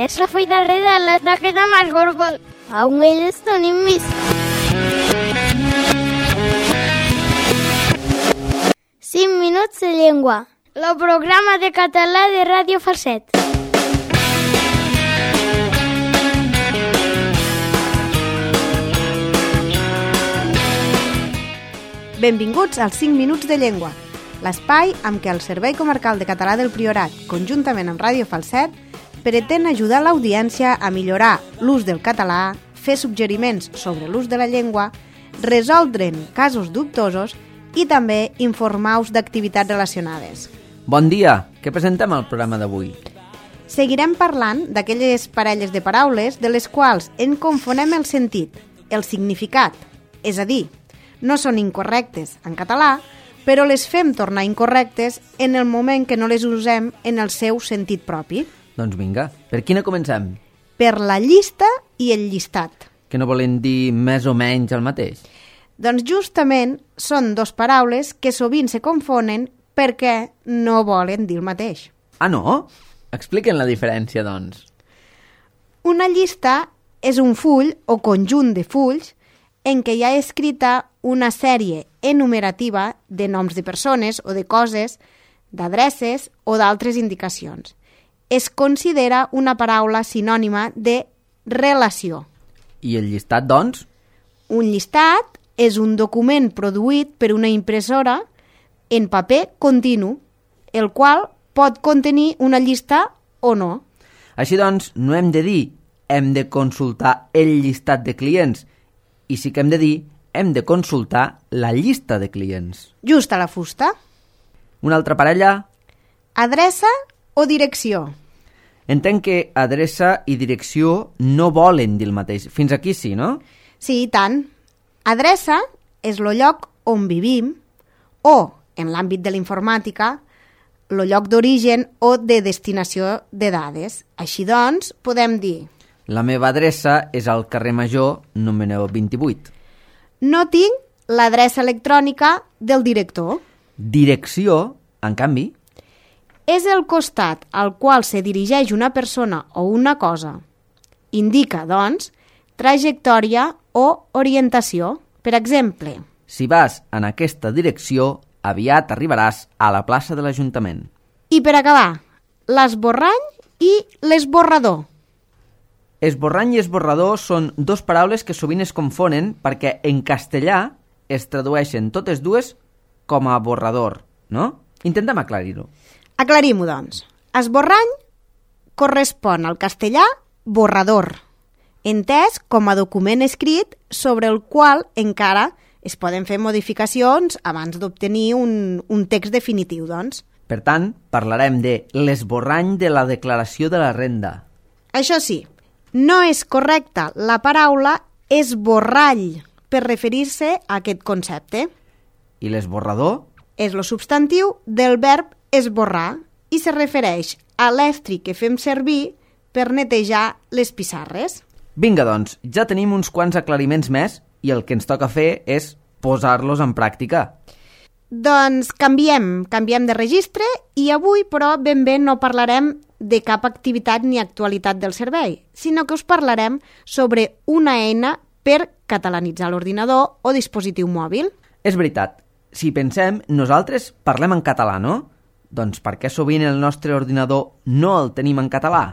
es la feina darrere de la queda más gorda. Aún ellos tenim mis. 5 minuts de llengua. El programa de català de Ràdio Falset. Benvinguts als 5 minuts de llengua, l'espai amb què el Servei Comarcal de Català del Priorat, conjuntament amb Ràdio Falset, pretén ajudar l'audiència a millorar l'ús del català, fer suggeriments sobre l'ús de la llengua, resoldre'n casos dubtosos i també informar-vos d'activitats relacionades. Bon dia! Què presentem al programa d'avui? Seguirem parlant d'aquelles parelles de paraules de les quals en confonem el sentit, el significat, és a dir, no són incorrectes en català, però les fem tornar incorrectes en el moment que no les usem en el seu sentit propi. Doncs vinga, per quina comencem? Per la llista i el llistat. Que no volen dir més o menys el mateix? Doncs justament són dos paraules que sovint se confonen perquè no volen dir el mateix. Ah, no? Expliquen la diferència, doncs. Una llista és un full o conjunt de fulls en què hi ha escrita una sèrie enumerativa de noms de persones o de coses, d'adreces o d'altres indicacions. Es considera una paraula sinònima de relació. I el llistat, doncs? Un llistat és un document produït per una impressora en paper continu, el qual pot contenir una llista o no. Així doncs, no hem de dir hem de consultar el llistat de clients, i sí que hem de dir hem de consultar la llista de clients. Just a la fusta. Una altra parella? Adreça o direcció. Entenc que adreça i direcció no volen dir el mateix. Fins aquí sí, no? Sí, i tant. Adreça és el lloc on vivim o, en l'àmbit de la informàtica, el lloc d'origen o de destinació de dades. Així doncs, podem dir: la meva adreça és al carrer Major, número 28. No tinc l'adreça electrònica del director. Direcció, en canvi, és el costat al qual se dirigeix una persona o una cosa. Indica, doncs, trajectòria o orientació. Per exemple, si vas en aquesta direcció, aviat arribaràs a la plaça de l'Ajuntament. I per acabar, l'esborrany i l'esborrador. Esborrany i esborrador són dos paraules que sovint es confonen perquè en castellà es tradueixen totes dues com a borrador, no? Intentem aclarir-ho. Aclarim-ho, doncs. Esborrany correspon al castellà borrador, entès com a document escrit sobre el qual encara es poden fer modificacions abans d'obtenir un text definitiu, doncs. Per tant, parlarem de l'esborrany de la declaració de la renda. Això sí, no és correcta la paraula esborrall per referir-se a aquest concepte. I l'esborrador? És el substantiu del verb esborrar i se refereix a l'estri que fem servir per netejar les pissarres. Vinga, doncs, ja tenim uns quants aclariments més i el que ens toca fer és posar-los en pràctica. Doncs canviem de registre i avui, però, ben bé no parlarem de cap activitat ni actualitat del servei, sinó que us parlarem sobre una eina per catalanitzar l'ordinador o dispositiu mòbil. És veritat. Si pensem, nosaltres parlem en català, no? Doncs per què sovint el nostre ordinador no el tenim en català?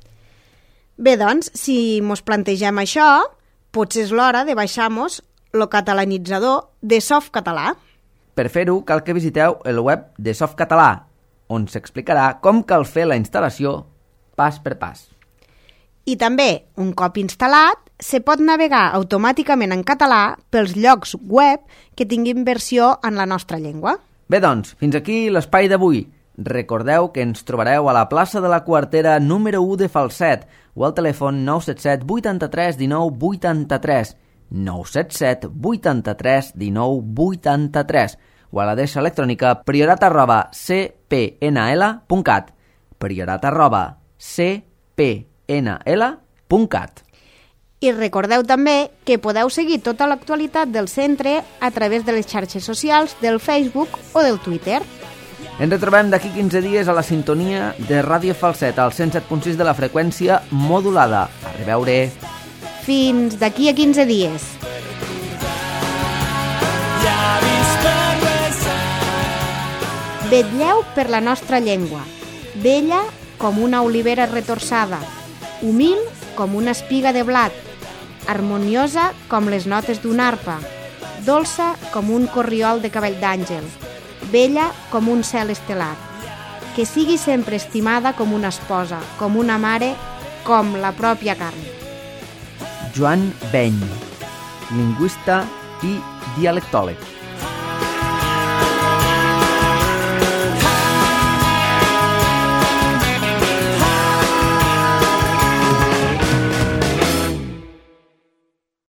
Bé, doncs, si mos plantegem això, potser és l'hora de baixar-nos el catalanitzador de Softcatalà. Per fer-ho, cal que visiteu el web de Softcatalà, on s'explicarà com cal fer la instal·lació pas per pas. I també, un cop instal·lat, se pot navegar automàticament en català pels llocs web que tinguin versió en la nostra llengua. Bé, doncs, fins aquí l'espai d'avui. Recordeu que ens trobareu a la plaça de la Quartera número 1 de Falset o al telèfon 977 83 19 83, 977 83 19 83 o a l'adreça electrònica priorat@cpnl.cat, priorat@cpnl.cat. I recordeu també que podeu seguir tota l'actualitat del centre a través de les xarxes socials del Facebook o del Twitter. Ens retrobem d'aquí 15 dies a la sintonia de Ràdio Falset, al 107.6 de la freqüència modulada. A reveure. Fins d'aquí a 15 dies. Vetlleu per la nostra llengua, bella com una olivera retorçada, humil com una espiga de blat, harmoniosa com les notes d'una arpa, dolça com un corriol de cabell d'àngel, bella com un cel estelat. Que sigui sempre estimada com una esposa, com una mare, com la pròpia carn. Joan Beny, lingüista i dialectòleg.